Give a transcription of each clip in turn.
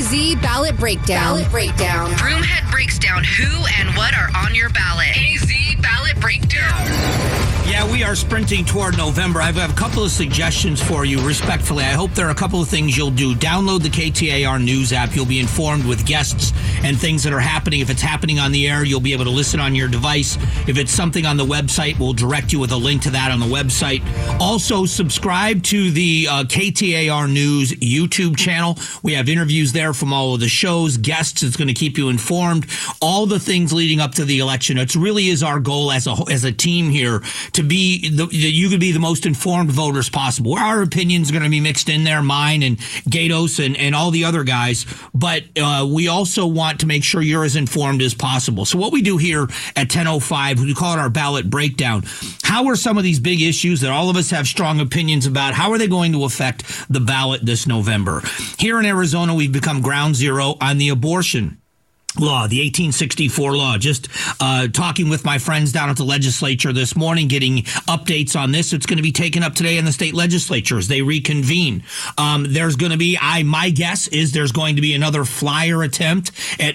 AZ Ballot Breakdown. Broomhead breaks down who and what are on your ballot. AZ Ballot Breakdown. Yeah, we are sprinting toward November. I've got a couple of suggestions for you, respectfully. I hope there are a couple of things you'll do. Download the KTAR News app. You'll be informed with guests and things that are happening. If it's happening on the air, you'll be able to listen on your device. If it's something on the website, we'll direct you with a link to that on the website. Also, subscribe to the KTAR News YouTube channel. We have interviews there from all of the shows, guests. It's going to keep you informed. All the things leading up to the election. It really is our goal as a team here to be you could be the most informed voters possible. Our opinions are going to be mixed in there, mine and Gatos and all the other guys, but we also want to make sure you're as informed as possible. So what we do here at 10:05, we call it our ballot breakdown. How are some of these big issues that all of us have strong opinions about, how are they going to affect the ballot this November? Here in Arizona, we've become ground zero on the abortion law, the 1864 law. Just talking with my friends down at the legislature this morning, getting updates on this. It's going to be taken up today in the state legislature as they reconvene. There's going to be, my guess is there's going to be another flyer attempt at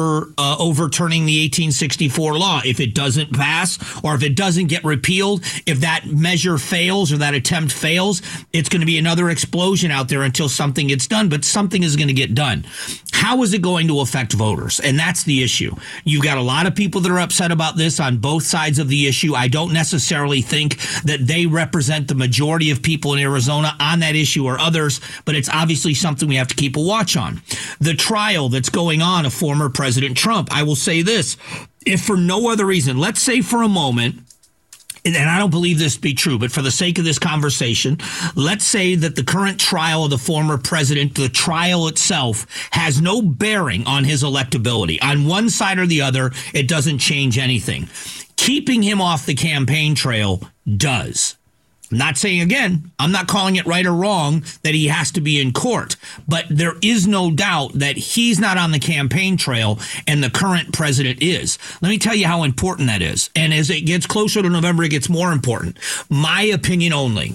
overturning the 1864 law. If it doesn't pass or if it doesn't get repealed, if that measure fails or that attempt fails, it's going to be another explosion out there until something gets done. But something is going to get done. How is it going to affect voters? And that's the issue. You've got a lot of people that are upset about this on both sides of the issue. I don't necessarily think that they represent the majority of people in Arizona on that issue or others, but it's obviously something we have to keep a watch on. The trial that's going on of former President Trump, I will say this, if for no other reason, let's say for a moment, and I don't believe this to be true, but for the sake of this conversation, let's say that the current trial of the former president, the trial itself, has no bearing on his electability. On one side or the other, it doesn't change anything. Keeping him off the campaign trail does. I'm not saying, again, I'm not calling it right or wrong that he has to be in court, but there is no doubt that he's not on the campaign trail and the current president is. Let me tell you how important that is. And as it gets closer to November, it gets more important. My opinion only.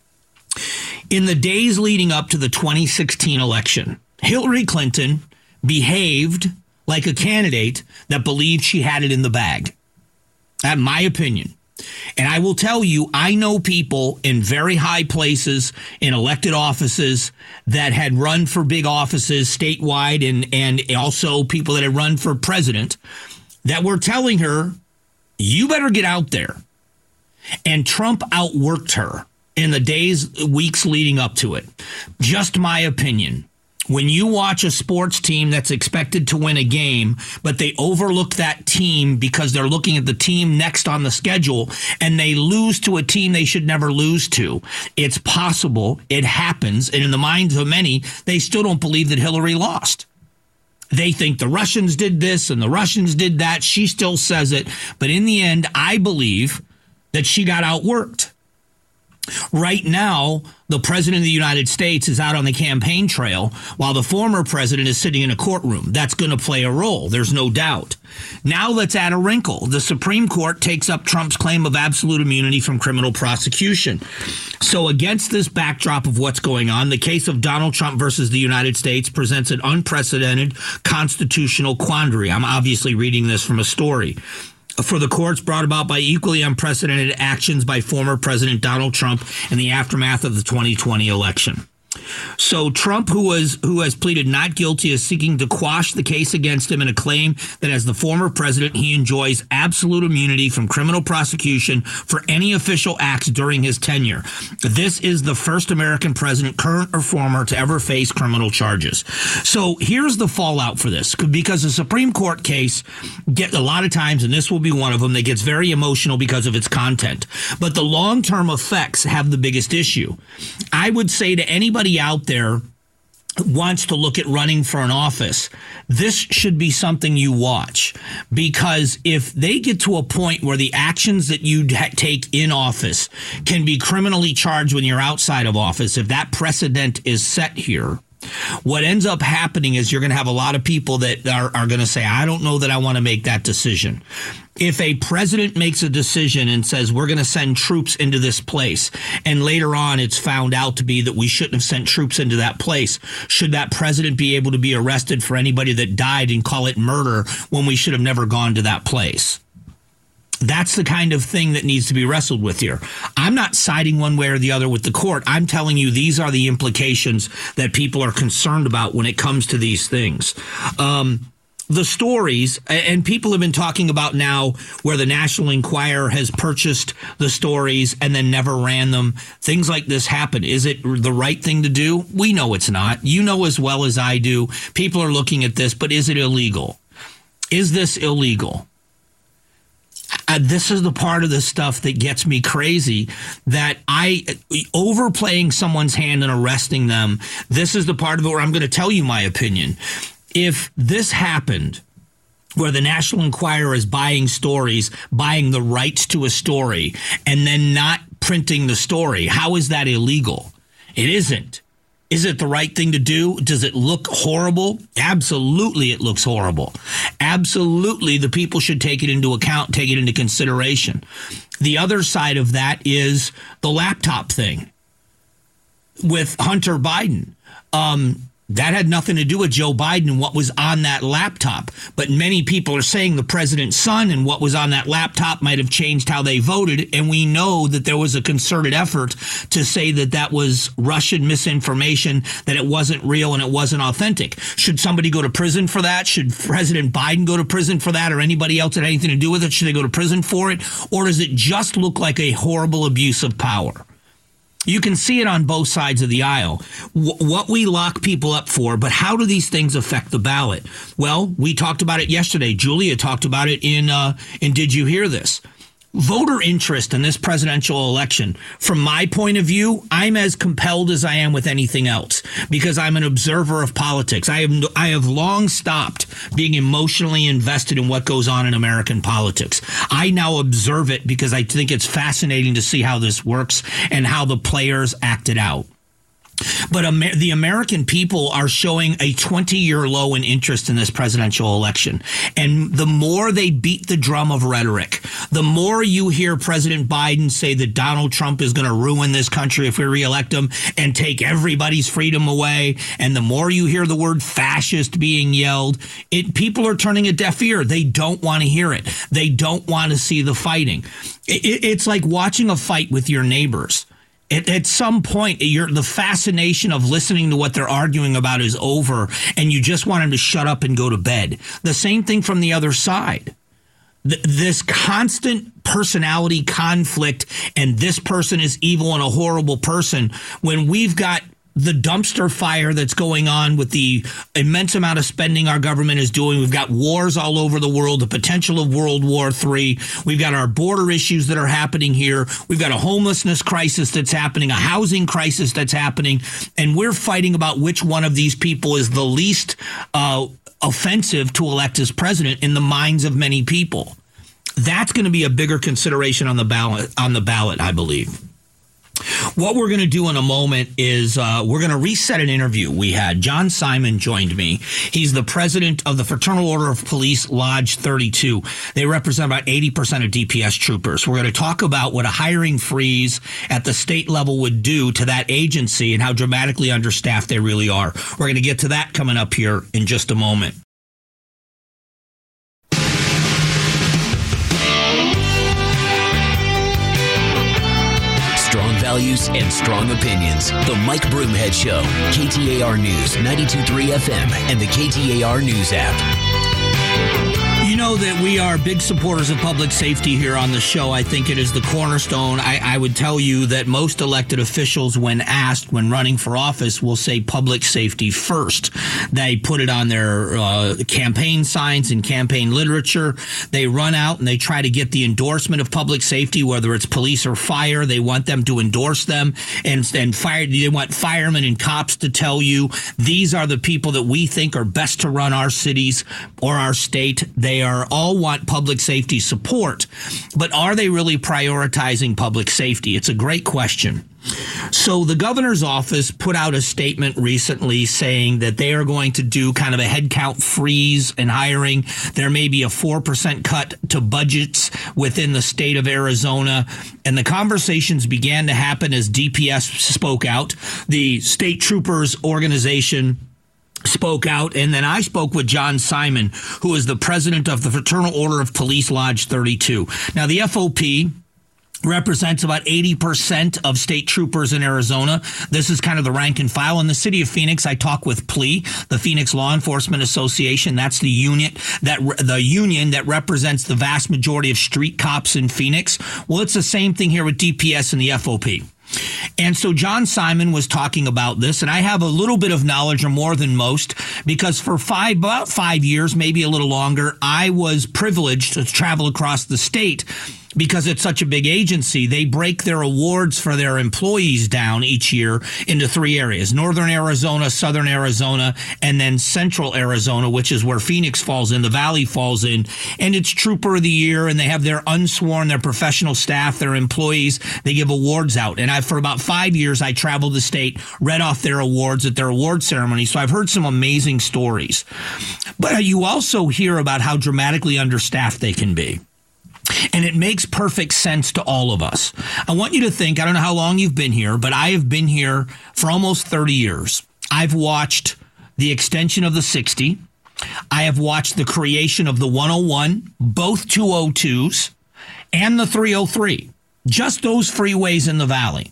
In the days leading up to the 2016 election, Hillary Clinton behaved like a candidate that believed she had it in the bag. That's my opinion. And I will tell you, I know people in very high places in elected offices that had run for big offices statewide and also people that had run for president that were telling her, you better get out there. And Trump outworked her in the days, weeks leading up to it. Just my opinion. When you watch a sports team that's expected to win a game, but they overlook that team because they're looking at the team next on the schedule and they lose to a team they should never lose to, it's possible, it happens, and in the minds of many, they still don't believe that Hillary lost. They think the Russians did this and the Russians did that. She still says it. But in the end, I believe that she got outworked. Right now, the president of the United States is out on the campaign trail while the former president is sitting in a courtroom. That's going to play a role. There's no doubt. Now let's add a wrinkle. The Supreme Court takes up Trump's claim of absolute immunity from criminal prosecution. So against this backdrop of what's going on, the case of Donald Trump versus the United States presents an unprecedented constitutional quandary. I'm obviously reading this from a story. For the courts brought about by equally unprecedented actions by former President Donald Trump in the aftermath of the 2020 election. So Trump, who has pleaded not guilty, is seeking to quash the case against him in a claim that as the former president, he enjoys absolute immunity from criminal prosecution for any official acts during his tenure. This is the first American president, current or former, to ever face criminal charges. So here's the fallout for this, because the Supreme Court case get a lot of times, and this will be one of them, that gets very emotional because of its content. But the long-term effects have the biggest issue. I would say to anybody out there wants to look at running for an office, this should be something you watch, because if they get to a point where the actions that you take in office can be criminally charged when you're outside of office, if that precedent is set here, What ends up happening is you're going to have a lot of people that are going to say, I don't know that I want to make that decision. If a president makes a decision and says we're going to send troops into this place, and later on it's found out to be that we shouldn't have sent troops into that place, should that president be able to be arrested for anybody that died and call it murder when we should have never gone to that place? That's the kind of thing that needs to be wrestled with here. I'm not siding one way or the other with the court. I'm telling you these are the implications that people are concerned about when it comes to these things. The stories, and people have been talking about now where the National Enquirer has purchased the stories and then never ran them. Things like this happen. Is it the right thing to do? We know it's not. You know as well as I do. People are looking at this, but is it illegal? Is this illegal? This is the part of the stuff that gets me crazy, that overplaying someone's hand and arresting them. This is the part of it where I'm going to tell you my opinion. If this happened, where the National Enquirer is buying stories, buying the rights to a story, and then not printing the story, how is that illegal? It isn't. Is it the right thing to do? Does it look horrible? Absolutely, it looks horrible. Absolutely, the people should take it into account, take it into consideration. The other side of that is the laptop thing with Hunter Biden. That had nothing to do with Joe Biden and what was on that laptop. But many people are saying the president's son and what was on that laptop might have changed how they voted. And we know that there was a concerted effort to say that that was Russian misinformation, that it wasn't real and it wasn't authentic. Should somebody go to prison for that? Should President Biden go to prison for that, or anybody else that had anything to do with it? Should they go to prison for it? Or does it just look like a horrible abuse of power? You can see it on both sides of the aisle. What we lock people up for, but how do these things affect the ballot? Well, we talked about it yesterday. Julia talked about it in Did You Hear This? Voter interest in this presidential election, from my point of view, I'm as compelled as I am with anything else because I'm an observer of politics. I have long stopped being emotionally invested in what goes on in American politics. I now observe it because I think it's fascinating to see how this works and how the players act it out. But the American people are showing a 20-year low in interest in this presidential election. And the more they beat the drum of rhetoric, the more you hear President Biden say that Donald Trump is going to ruin this country if we reelect him and take everybody's freedom away. And the more you hear the word fascist being yelled, people are turning a deaf ear. They don't want to hear it. They don't want to see the fighting. It's like watching a fight with your neighbors. At some point, the fascination of listening to what they're arguing about is over, and you just want them to shut up and go to bed. The same thing from the other side. This constant personality conflict, and this person is evil and a horrible person, when we've got the dumpster fire that's going on with the immense amount of spending our government is doing. We've got wars all over the world, the potential of World War III. We've got our border issues that are happening here. We've got a homelessness crisis that's happening, a housing crisis that's happening, and we're fighting about which one of these people is the least offensive to elect as president in the minds of many people. That's going to be a bigger consideration on the ballot, I believe. What we're going to do in a moment is we're going to reset an interview we had. John Simon joined me. He's the president of the Fraternal Order of Police Lodge 32. They represent about 80% of DPS troopers. We're going to talk about what a hiring freeze at the state level would do to that agency and how dramatically understaffed they really are. We're going to get to that coming up here in just a moment. Strong values and strong opinions. The Mike Broomhead Show. KTAR News, 92.3 FM, and the KTAR News app. You know that we are big supporters of public safety here on the show. I think it is the cornerstone. I would tell you that most elected officials, when asked, when running for office, will say public safety first. They put it on their campaign signs and campaign literature. They run out and they try to get the endorsement of public safety, whether it's police or fire. They want them to endorse them and fire. They want firemen and cops to tell you these are the people that we think are best to run our cities or our state. They all want public safety support, but are they really prioritizing public safety? It's a great question. So the governor's office put out a statement recently saying that they are going to do kind of a headcount freeze in hiring. There may be a 4% cut to budgets within the state of Arizona. And the conversations began to happen as DPS spoke out. The state troopers organization spoke out, and then I spoke with John Simon, who is the president of the Fraternal Order of Police Lodge 32. Now, the FOP represents about 80% of state troopers in Arizona. This is kind of the rank and file. In the city of Phoenix, I talk with PLE, the Phoenix Law Enforcement Association. That's the union that represents the vast majority of street cops in Phoenix. Well, it's the same thing here with DPS and the FOP. And so John Simon was talking about this, and I have a little bit of knowledge, or more than most, because for about 5 years, maybe a little longer, I was privileged to travel across the state. Because it's such a big agency, they break their awards for their employees down each year into 3 areas: Northern Arizona, Southern Arizona, and then Central Arizona, which is where Phoenix falls in, the Valley falls in. And it's Trooper of the Year, and they have their unsworn, their professional staff, their employees. They give awards out. And for about 5 years, I traveled the state, read off their awards at their award ceremony. So I've heard some amazing stories. But you also hear about how dramatically understaffed they can be. And it makes perfect sense to all of us. I want you to think, I don't know how long you've been here, but I have been here for almost 30 years. I've watched the extension of the 60. I have watched the creation of the 101, both 202s, and the 303. Just those freeways in the Valley.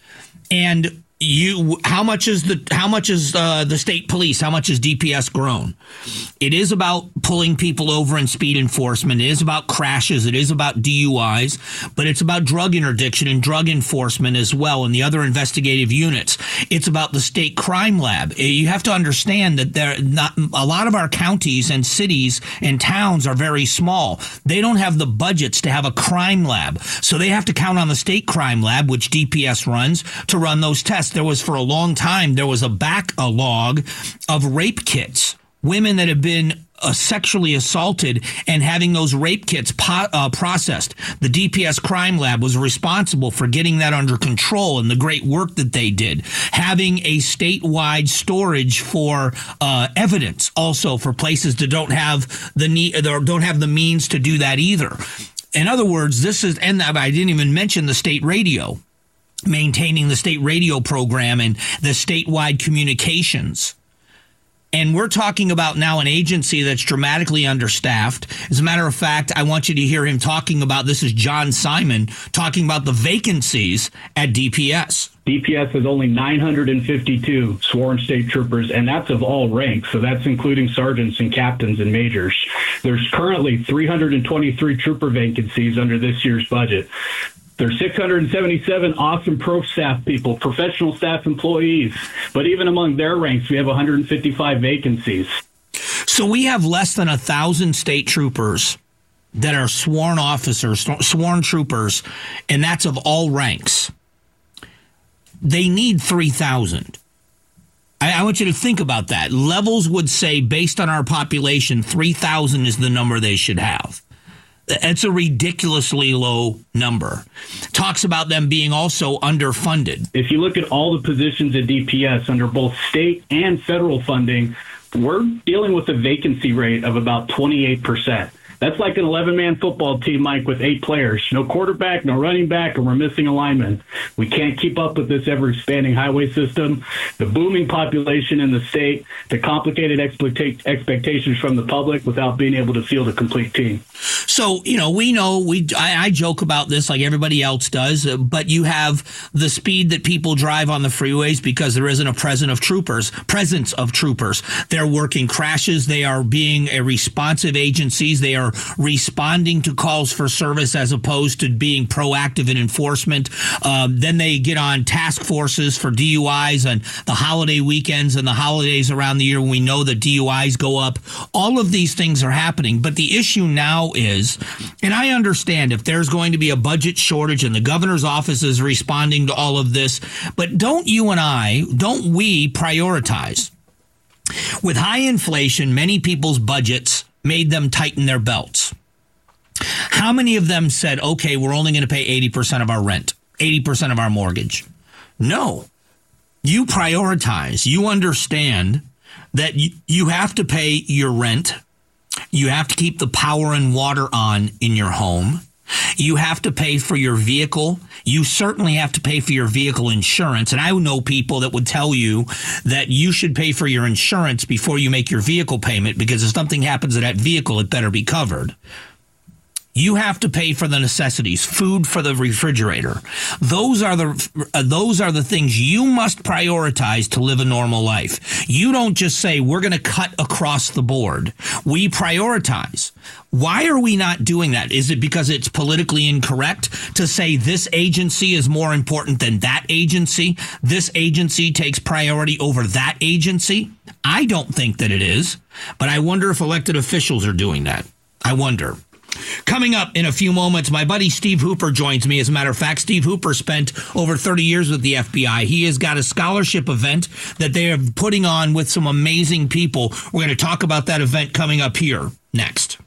And how much is the state police? How much is DPS grown? It is about pulling people over and speed enforcement. It is about crashes. It is about DUIs, but it's about drug interdiction and drug enforcement as well, and the other investigative units. It's about the state crime lab. You have to understand that a lot of our counties and cities and towns are very small. They don't have the budgets to have a crime lab, so they have to count on the state crime lab, which DPS runs, to run those tests. There was, for a long time, there was a backlog of rape kits, women that have been sexually assaulted, and having those rape kits processed. The DPS crime lab was responsible for getting that under control, and the great work that they did. Having a statewide storage for evidence, also for places that don't have the need or don't have the means to do that either. In other words, and I didn't even mention the state radio. Maintaining the state radio program and the statewide communications. And we're talking about now an agency that's dramatically understaffed. As a matter of fact, I want you to hear him talking about, this is John Simon, talking about the vacancies at DPS. DPS has only 952 sworn state troopers, and that's of all ranks. So that's including sergeants and captains and majors. There's currently 323 trooper vacancies under this year's budget. There's 677 awesome pro staff people, professional staff employees. But even among their ranks, we have 155 vacancies. So we have less than 1,000 state troopers that are sworn officers, sworn troopers, and that's of all ranks. They need 3,000. I want you to think about that. Levels would say, based on our population, 3,000 is the number they should have. It's a ridiculously low number. Talks about them being also underfunded. If you look at all the positions at DPS under both state and federal funding, we're dealing with a vacancy rate of about 28%. That's like an 11-man football team, Mike, with 8 players. No quarterback, no running back, and we're missing a lineman. We can't keep up with this ever-expanding highway system, the booming population in the state, the complicated expectations from the public without being able to field a complete team. So, I joke about this like everybody else does, but you have the speed that people drive on the freeways because there isn't a presence of troopers. They're working crashes. They are being a responsive agencies. They are responding to calls for service as opposed to being proactive in enforcement. Then they get on task forces for DUIs and the holiday weekends and the holidays around the year when we know that DUIs go up. All of these things are happening. But the issue now is, and I understand if there's going to be a budget shortage and the governor's office is responding to all of this, but don't we prioritize? With high inflation, many people's budgets made them tighten their belts. How many of them said, okay, we're only going to pay 80% of our rent, 80% of our mortgage? No. You prioritize. You understand that you have to pay your rent. You have to keep the power and water on in your home. You have to pay for your vehicle. You certainly have to pay for your vehicle insurance. And I know people that would tell you that you should pay for your insurance before you make your vehicle payment, because if something happens to that vehicle, it better be covered. You have to pay for the necessities, food for the refrigerator. Those are the things you must prioritize to live a normal life. You don't just say, we're going to cut across the board. We prioritize. Why are we not doing that? Is it because it's politically incorrect to say this agency is more important than that agency? This agency takes priority over that agency? I don't think that it is, but I wonder if elected officials are doing that. I wonder. Coming up in a few moments, my buddy Steve Hooper joins me. As a matter of fact, Steve Hooper spent over 30 years with the FBI. He has got a scholarship event that they are putting on with some amazing people. We're going to talk about that event coming up here next.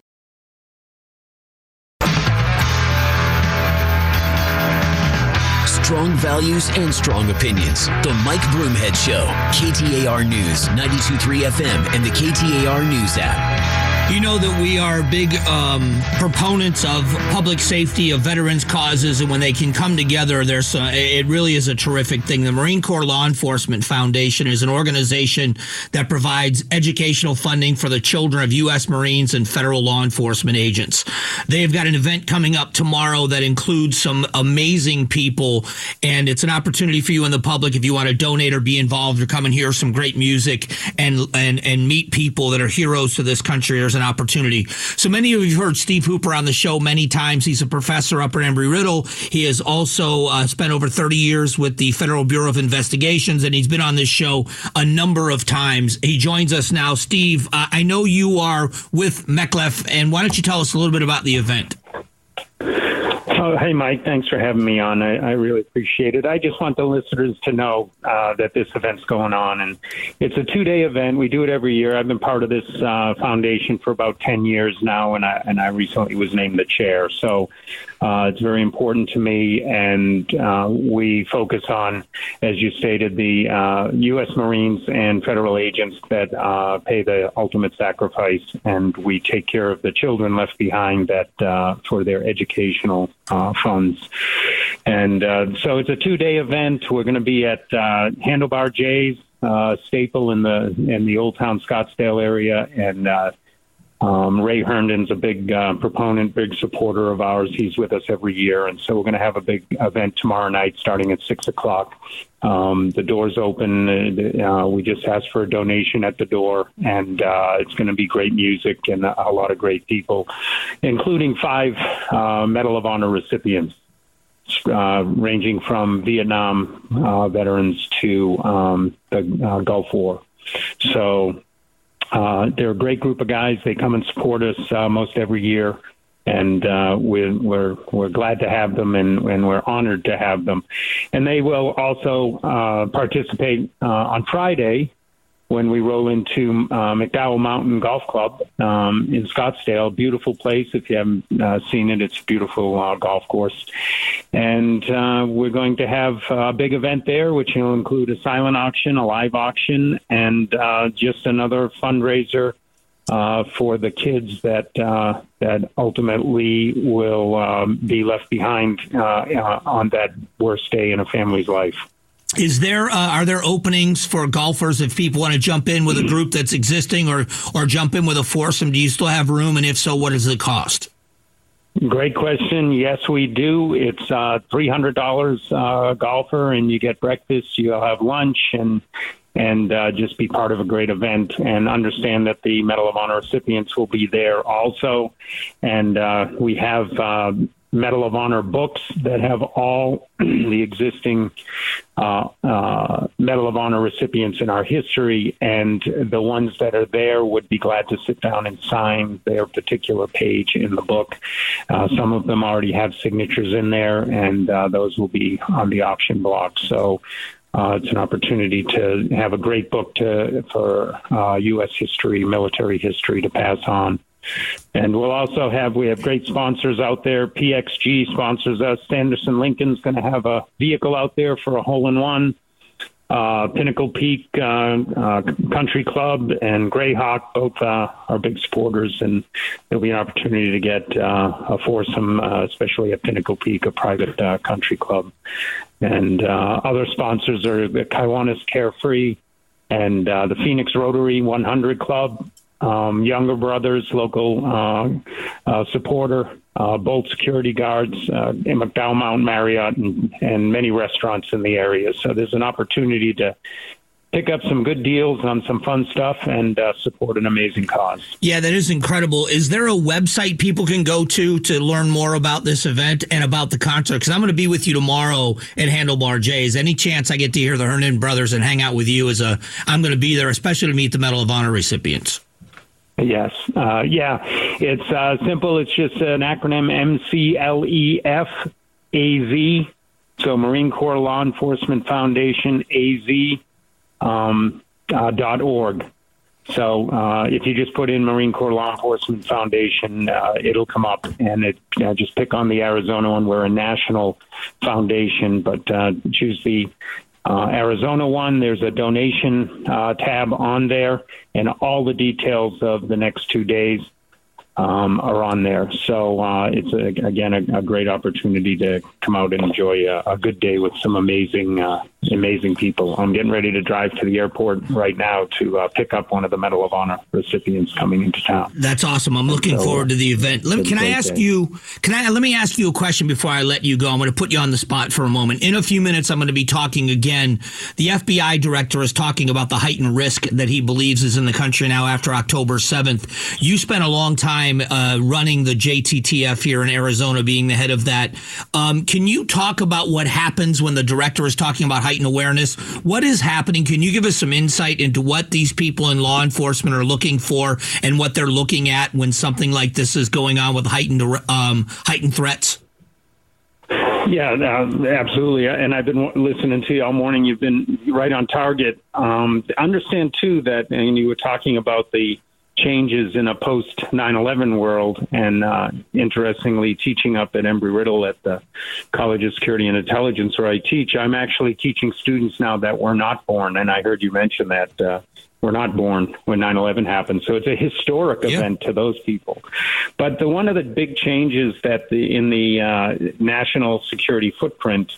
Strong values and strong opinions. The Mike Broomhead Show. KTAR News, 92.3 FM, and the KTAR News app. You know that we are big proponents of public safety, of veterans' causes, and when they can come together, it really is a terrific thing. The Marine Corps Law Enforcement Foundation is an organization that provides educational funding for the children of U.S. Marines and federal law enforcement agents. They've got an event coming up tomorrow that includes some amazing people, and it's an opportunity for you in the public, if you want to donate or be involved or come and hear some great music and meet people that are heroes to this country. There's an opportunity. So many of you have heard Steve Hooper on the show many times. He's a professor up at Embry-Riddle. He has also spent over 30 years with the Federal Bureau of Investigations, and he's been on this show a number of times. He joins us now. Steve, I know you are with MECLEF, and why don't you tell us a little bit about the event? Oh, hey, Mike. Thanks for having me on. I really appreciate it. I just want the listeners to know that this event's going on, and it's a 2-day event. We do it every year. I've been part of this foundation for about 10 years now, and I recently was named the chair. So it's very important to me, and we focus on, as you stated, the U.S. Marines and federal agents that pay the ultimate sacrifice, and we take care of the children left behind that for their educational funds. And so it's a 2-day event. We're going to be at Handlebar J's, Staple in the Old Town Scottsdale area, and Ray Herndon's a big proponent, big supporter of ours. He's with us every year, and so we're going to have a big event tomorrow night starting at 6 o'clock. The door's open. We just asked for a donation at the door, and it's going to be great music and a lot of great people, including 5 Medal of Honor recipients, ranging from Vietnam veterans to the Gulf War. So they're a great group of guys. They come and support us most every year, and we're glad to have them, and we're honored to have them. And they will also participate on Friday when we roll into McDowell Mountain Golf Club in Scottsdale. Beautiful place. If you haven't seen it, it's a beautiful golf course. And we're going to have a big event there, which will include a silent auction, a live auction, and just another fundraiser for the kids that ultimately will be left behind on that worst day in a family's life. Are there openings for golfers if people want to jump in with a group that's existing or jump in with a foursome? Do you still have room? And if so, what is the cost? Great question. Yes, we do. It's $300 golfer, and you get breakfast, you'll have lunch, and just be part of a great event, and understand that the Medal of Honor recipients will be there also. And we have Medal of Honor books that have all the existing Medal of Honor recipients in our history, and the ones that are there would be glad to sit down and sign their particular page in the book. Some of them already have signatures in there, and those will be on the auction block. So it's an opportunity to have a great book for U.S. history, military history to pass on. And we'll also we have great sponsors out there. PXG sponsors us. Sanderson Lincoln's going to have a vehicle out there for a hole-in-one. Pinnacle Peak Country Club and Greyhawk both are big supporters, and there'll be an opportunity to get a foursome, especially at Pinnacle Peak, a private country club. And other sponsors are the Kiwanis Carefree and the Phoenix Rotary 100 Club, Younger Brothers, local supporter, Bolt Security Guards, in McDowell Mountain Marriott, and many restaurants in the area. So there's an opportunity to pick up some good deals on some fun stuff and support an amazing cause. Yeah, that is incredible. Is there a website people can go to learn more about this event and about the concert? Because I'm going to be with you tomorrow at Handlebar J's. Any chance I get to hear the Hernan brothers and hang out with you I'm going to be there, especially to meet the Medal of Honor recipients. Yes. It's simple. It's just an acronym, MCLEF-AZ. So Marine Corps Law Enforcement Foundation, AZ.org. So if you just put in Marine Corps Law Enforcement Foundation, it'll come up, and just pick on the Arizona one. We're a national foundation, but choose the Arizona one. There's a donation tab on there, and all the details of the next 2 days are on there. So it's, a great opportunity to come out and enjoy a good day with some amazing people. I'm getting ready to drive to the airport right now to pick up one of the Medal of Honor recipients coming into town. That's awesome. I'm looking forward to the event. Let me ask you a question before I let you go. I'm going to put you on the spot for a moment. In a few minutes, I'm going to be talking again. The FBI director is talking about the heightened risk that he believes is in the country now after October 7th. You spent a long time running the JTTF here in Arizona, being the head of that. Can you talk about what happens when the director is talking about heightened awareness? What is happening? Can you give us some insight into what these people in law enforcement are looking for and what they're looking at when something like this is going on with heightened threats? Yeah, absolutely. And I've been listening to you all morning. You've been right on target. Understand, too, that, and you were talking about the changes in a post 9/11 world, and interestingly, teaching up at Embry-Riddle at the College of Security and Intelligence where I teach, I'm actually teaching students now that were not born, and I heard you mention that were not born when 9/11 happened. So it's a historic event to those people. But one of the big changes that in the national security footprint,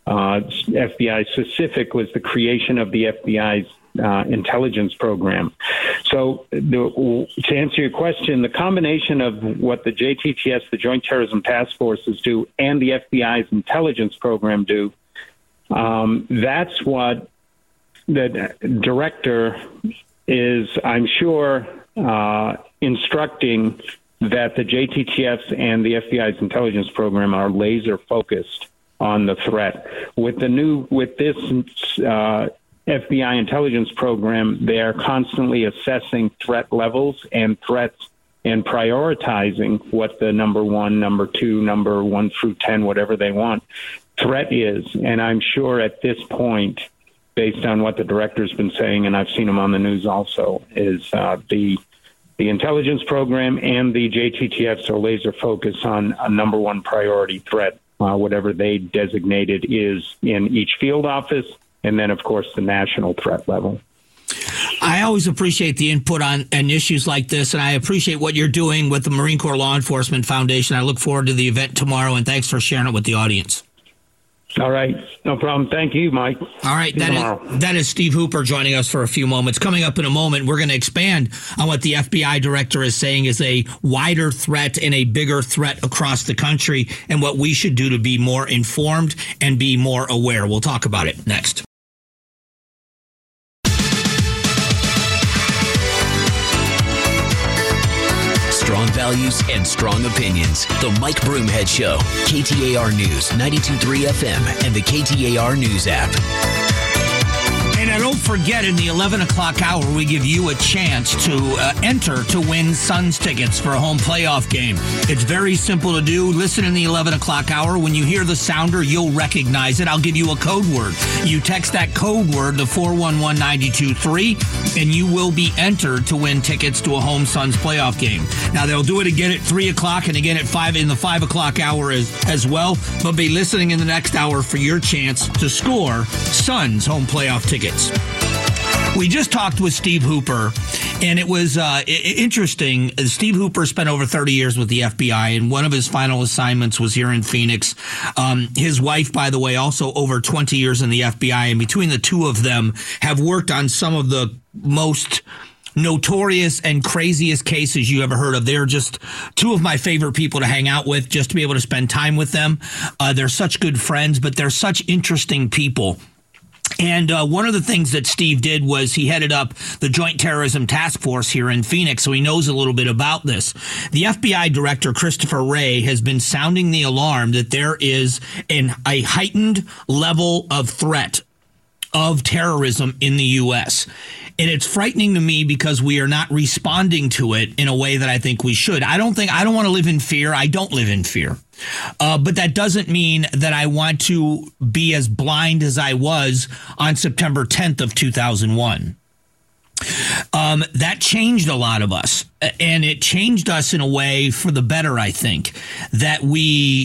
FBI specific, was the creation of the FBI's intelligence program. So to answer your question, the combination of what the JTTS, the Joint Terrorism Task Forces, do, and the FBI's intelligence program do, that's what the director is, I'm sure, instructing that the JTTF and the FBI's intelligence program are laser focused on the threat. With this FBI intelligence program, they are constantly assessing threat levels and threats and prioritizing what the number 1, number 2, number 1 through 10, whatever they want, threat is. And I'm sure at this point, based on what the director's been saying, and I've seen him on the news also, is the intelligence program and the JTTFs are laser focused on a number 1 priority threat, whatever they designated is in each field office, and then, of course, the national threat level. I always appreciate the input on issues like this, and I appreciate what you're doing with the Marine Corps Law Enforcement Foundation. I look forward to the event tomorrow, and thanks for sharing it with the audience. All right. No problem. Thank you, Mike. All right. That is Steve Hooper joining us for a few moments. Coming up in a moment, we're going to expand on what the FBI director is saying is a wider threat and a bigger threat across the country, and what we should do to be more informed and be more aware. We'll talk about it next. Strong values and strong opinions. The Mike Broomhead Show. KTAR News, 92.3 FM, and the KTAR News app. And now, don't forget, in the 11 o'clock hour, we give you a chance to enter to win Suns tickets for a home playoff game. It's very simple to do. Listen in the 11 o'clock hour. When you hear the sounder, you'll recognize it. I'll give you a code word. You text that code word to 411-923, and you will be entered to win tickets to a home Suns playoff game. Now, they'll do it again at 3 o'clock and again at 5 in the 5 o'clock hour as well, but be listening in the next hour for your chance to score Suns home playoff tickets. We just talked with Steve Hooper, and it was interesting. Steve Hooper spent over 30 years with the FBI, and one of his final assignments was here in Phoenix. His wife, by the way, also over 20 years in the FBI, and between the two of them have worked on some of the most notorious and craziest cases you ever heard of. They're just two of my favorite people to hang out with, just to be able to spend time with them. They're such good friends, but they're such interesting people. And one of the things that Steve did was he headed up the Joint Terrorism Task Force here in Phoenix, so he knows a little bit about this. The FBI Director, Christopher Wray, has been sounding the alarm that there is a heightened level of threat of terrorism in the U.S., and it's frightening to me because we are not responding to it in a way that I think we should. I don't want to live in fear. I don't live in fear. But that doesn't mean that I want to be as blind as I was on September 10th of 2001. That changed a lot of us, and it changed us in a way for the better, I think, that we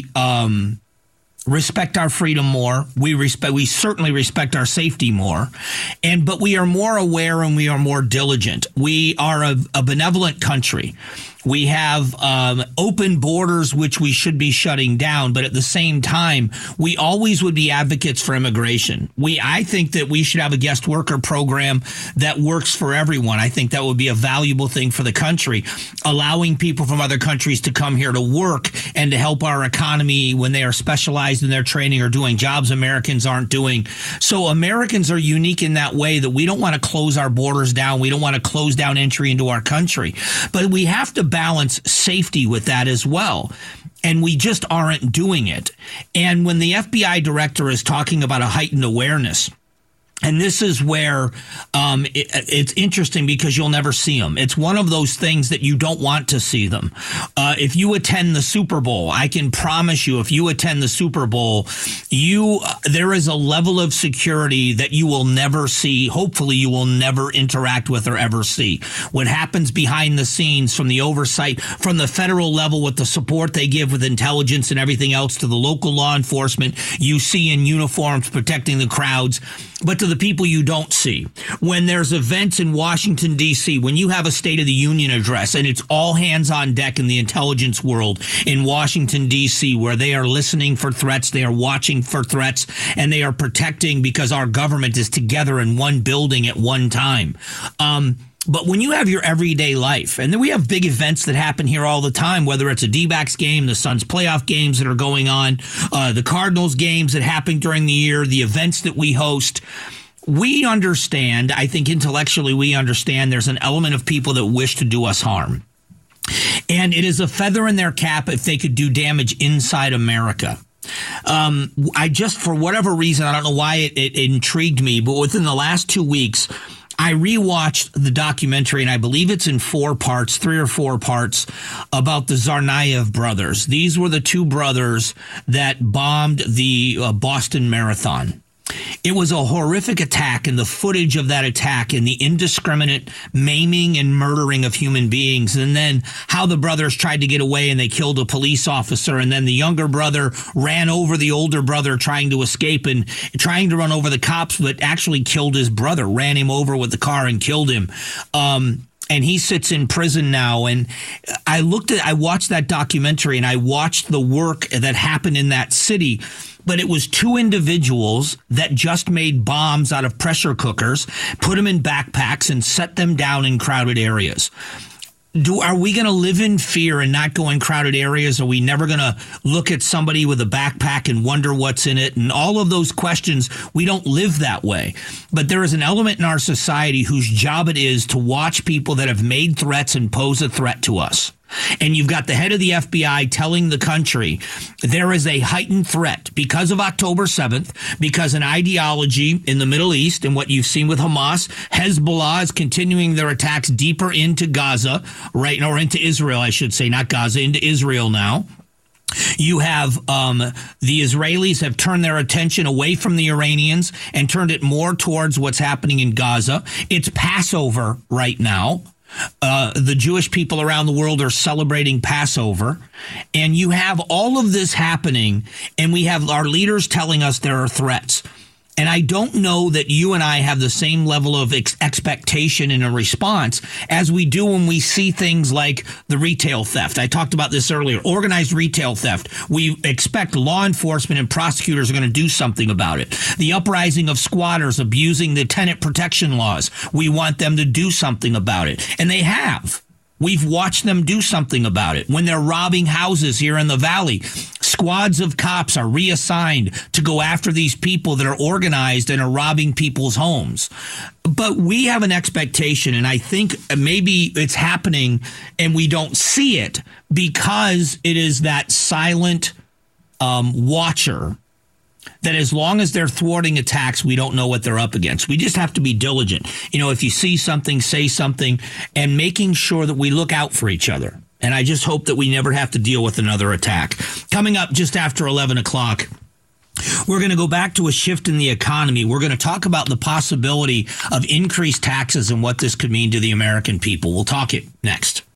respect our freedom more. We certainly respect our safety more, but we are more aware and we are more diligent. We are a benevolent country. We have open borders, which we should be shutting down. But at the same time, we always would be advocates for immigration. I think that we should have a guest worker program that works for everyone. I think that would be a valuable thing for the country, allowing people from other countries to come here to work and to help our economy when they are specialized in their training or doing jobs Americans aren't doing. So Americans are unique in that way that we don't want to close our borders down. We don't want to close down entry into our country. But we have to balance safety with that as well. And we just aren't doing it. And when the FBI director is talking about a heightened awareness, and this is where it's interesting because you'll never see them. It's one of those things that you don't want to see them. If you attend the Super Bowl, I can promise you, if you attend the Super Bowl, there is a level of security that you will never see. Hopefully, you will never interact with or ever see. What happens behind the scenes, from the oversight, from the federal level with the support they give with intelligence and everything else, to the local law enforcement you see in uniforms protecting the crowds, but to the people you don't see. When there's events in Washington, D.C., when you have a State of the Union address and it's all hands on deck in the intelligence world in Washington, D.C., where they are listening for threats, they are watching for threats, and they are protecting because our government is together in one building at one time. But when you have your everyday life, and then we have big events that happen here all the time, whether it's a D-backs game, the Suns playoff games that are going on, the Cardinals games that happen during the year, the events that we host, we understand, I think intellectually we understand there's an element of people that wish to do us harm. And it is a feather in their cap if they could do damage inside America. I just, for whatever reason, I don't know why it intrigued me, but within the last 2 weeks, I rewatched the documentary, and I believe it's in 4 parts, 3 or 4 parts, about the Tsarnaev brothers. These were the 2 brothers that bombed the Boston Marathon. It was a horrific attack, and the footage of that attack and the indiscriminate maiming and murdering of human beings, and then how the brothers tried to get away and they killed a police officer, and then the younger brother ran over the older brother trying to escape and trying to run over the cops, but actually killed his brother, ran him over with the car and killed him. And he sits in prison now. And I watched that documentary, and I watched the work that happened in that city. But it was 2 individuals that just made bombs out of pressure cookers, put them in backpacks, and set them down in crowded areas. Are we going to live in fear and not go in crowded areas? Are we never going to look at somebody with a backpack and wonder what's in it? And all of those questions, we don't live that way. But there is an element in our society whose job it is to watch people that have made threats and pose a threat to us. And you've got the head of the FBI telling the country there is a heightened threat because of October 7th, because an ideology in the Middle East and what you've seen with Hamas. Hezbollah is continuing their attacks deeper into Gaza, right, or into Israel, I should say, not Gaza, into Israel now. You have the Israelis have turned their attention away from the Iranians and turned it more towards what's happening in Gaza. It's Passover right now. The Jewish people around the world are celebrating Passover. And you have all of this happening, and we have our leaders telling us there are threats. And I don't know that you and I have the same level of expectation in a response as we do when we see things like the retail theft. I talked about this earlier. Organized retail theft. We expect law enforcement and prosecutors are going to do something about it. The uprising of squatters abusing the tenant protection laws. We want them to do something about it. And they have. We've watched them do something about it. When they're robbing houses here in the Valley, squads of cops are reassigned to go after these people that are organized and are robbing people's homes. But we have an expectation, and I think maybe it's happening and we don't see it because it is that silent watcher that as long as they're thwarting attacks, we don't know what they're up against. We just have to be diligent. You know, if you see something, say something, and making sure that we look out for each other. And I just hope that we never have to deal with another attack. Coming up just after 11 o'clock, we're going to go back to a shift in the economy. We're going to talk about the possibility of increased taxes and what this could mean to the American people. We'll talk it next.